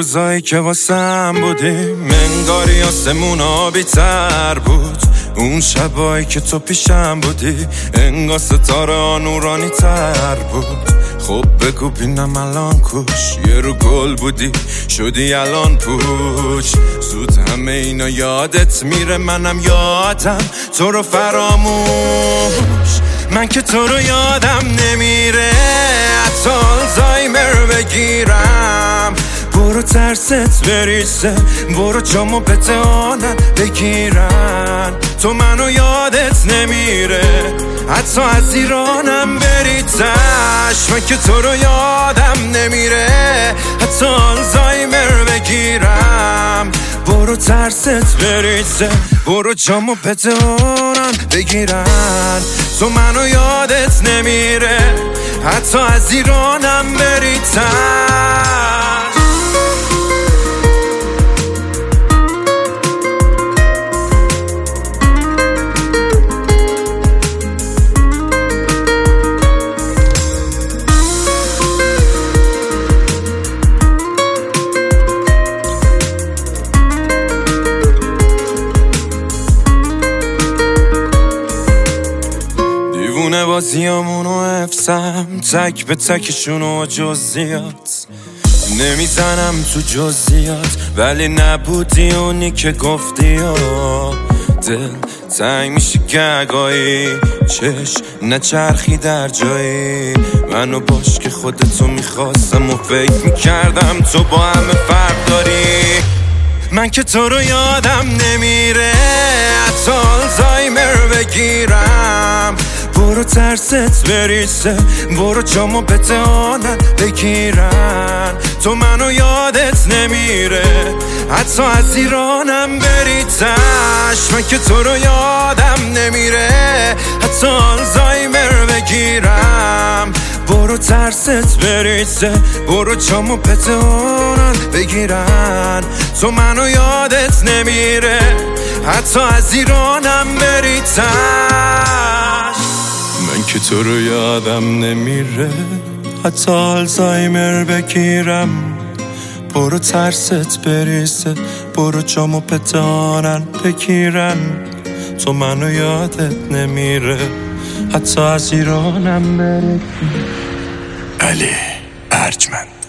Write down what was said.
روزایی که واسم بودی منگاری آسمون آبی تر بود، اون شبایی که تو پیشم بودی انگار ستاره نورانی تر بود. خب بگو بینم الان کوش، یه رو گل بودی شدی الان پوچ. زود همه اینا یادت میره، منم یادم تو رو فراموش. من که تو رو یادم نمیره، حتی آلزایمر بگیرم. برو ترست بریزه، برو جامو بتانن بگیرن. تو منو یادت نمیره، حتی از ایرانم بریزش. من که تو رو یادم نمیره، حتی آلزایمر بگیرم. برو ترست بریزه، برو جامو بتانن بگیرن. تو منو یادت نمیره، حتی از ایرانم بریزش. دیوونه بازیامونو حفظم، تک به تکشونو جزئیات. نمیزنم تو جزئیات ولی نبودی اونی که گفتی. دل تنگ میشه گگایی، چش نچرخی در جایی. منو باش که خودتو میخواستم و فکر میکردم تو با همه فرق داری. من که تو رو یادم نمیره، حتی آلزایمر بگیرم. برو ترست بریزه، برو جامو بتانن بگیرن. تو منو یادت نمیره، حتی از ایرانم بریزش. من که تو رو یادم نمیره، حتی آلزایمر بگیرم. برو ترست بریزه، برو جامو بتانن بگیرن. تو منو یادت نمیره، حتی از ایرانم بریزش. من که تو رو یادم نمیره، حتی آلزایمر بگیرم. برو ترست بریزه، برو جامو پتانن بگیرن. تو منو یادت نمیره، حتی از ایرانم بریزه. علی ارجمند.